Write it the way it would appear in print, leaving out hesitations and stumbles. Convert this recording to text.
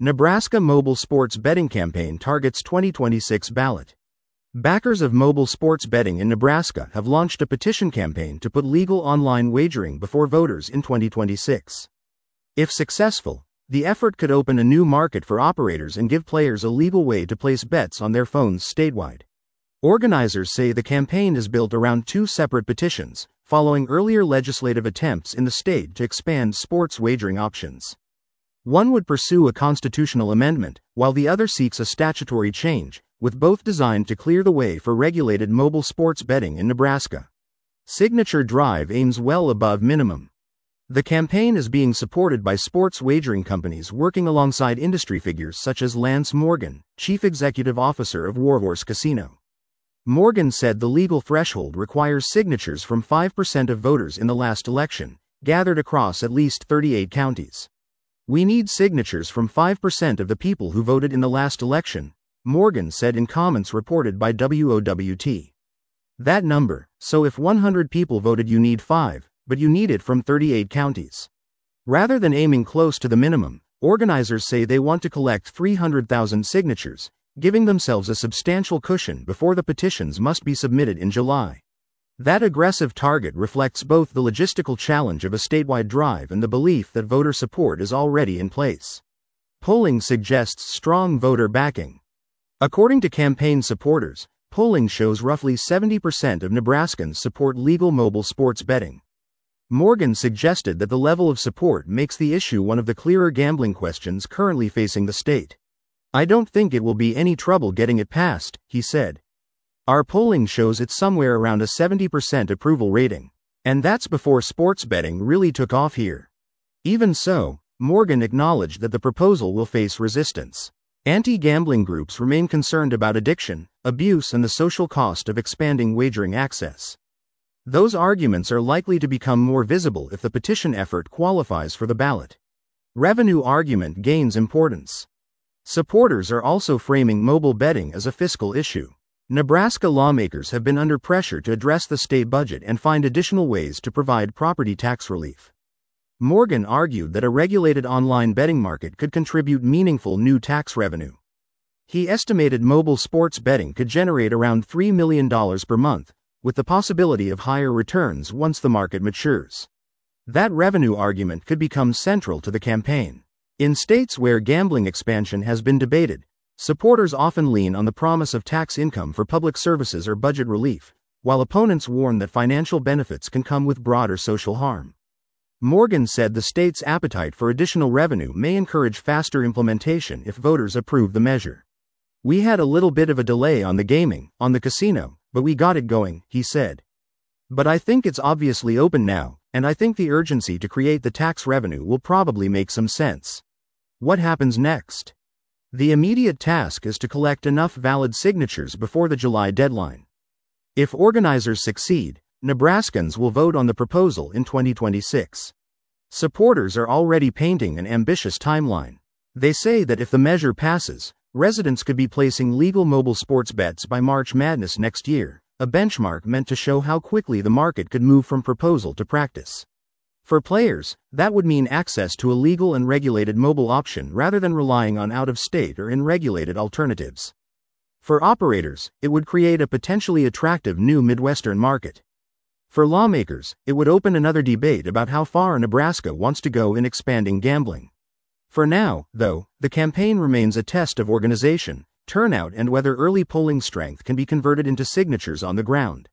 Nebraska mobile sports betting campaign targets 2026 ballot. Backers of mobile sports betting in Nebraska have launched a petition campaign to put legal online wagering before voters in 2026. If successful, the effort could open a new market for operators and give players a legal way to place bets on their phones statewide. Organizers say the campaign is built around two separate petitions, following earlier legislative attempts in the state to expand sports wagering options. One would pursue a constitutional amendment, while the other seeks a statutory change, with both designed to clear the way for regulated mobile sports betting in Nebraska. Signature Drive aims well above minimum. The campaign is being supported by sports wagering companies working alongside industry figures such as Lance Morgan, Chief Executive Officer of Warhorse Casino. Morgan said the legal threshold requires signatures from 5% of voters in the last election, gathered across at least 38 counties. "We need signatures from 5% of the people who voted in the last election," Morgan said in comments reported by WOWT. "That number, so if 100 people voted you need 5, but you need it from 38 counties." Rather than aiming close to the minimum, organizers say they want to collect 300,000 signatures, giving themselves a substantial cushion before the petitions must be submitted in July. That aggressive target reflects both the logistical challenge of a statewide drive and the belief that voter support is already in place. Polling suggests strong voter backing. According to campaign supporters, polling shows roughly 70% of Nebraskans support legal mobile sports betting. Morgan suggested that the level of support makes the issue one of the clearer gambling questions currently facing the state. "I don't think it will be any trouble getting it passed," he said. "Our polling shows it's somewhere around a 70% approval rating. And that's before sports betting really took off here." Even so, Morgan acknowledged that the proposal will face resistance. Anti-gambling groups remain concerned about addiction, abuse, and the social cost of expanding wagering access. Those arguments are likely to become more visible if the petition effort qualifies for the ballot. Revenue argument gains importance. Supporters are also framing mobile betting as a fiscal issue. Nebraska lawmakers have been under pressure to address the state budget and find additional ways to provide property tax relief. Morgan argued that a regulated online betting market could contribute meaningful new tax revenue. He estimated mobile sports betting could generate around $3 million per month, with the possibility of higher returns once the market matures. That revenue argument could become central to the campaign. In states where gambling expansion has been debated, supporters often lean on the promise of tax income for public services or budget relief, while opponents warn that financial benefits can come with broader social harm. Morgan said the state's appetite for additional revenue may encourage faster implementation if voters approve the measure. "We had a little bit of a delay on the gaming, on the casino, but we got it going," he said. "But I think it's obviously open now, and I think the urgency to create the tax revenue will probably make some sense." What happens next? The immediate task is to collect enough valid signatures before the July deadline. If organizers succeed, Nebraskans will vote on the proposal in 2026. Supporters are already painting an ambitious timeline. They say that if the measure passes, residents could be placing legal mobile sports bets by March Madness next year, a benchmark meant to show how quickly the market could move from proposal to practice. For players, that would mean access to a legal and regulated mobile option rather than relying on out-of-state or unregulated alternatives. For operators, it would create a potentially attractive new Midwestern market. For lawmakers, it would open another debate about how far Nebraska wants to go in expanding gambling. For now, though, the campaign remains a test of organization, turnout, and whether early polling strength can be converted into signatures on the ground.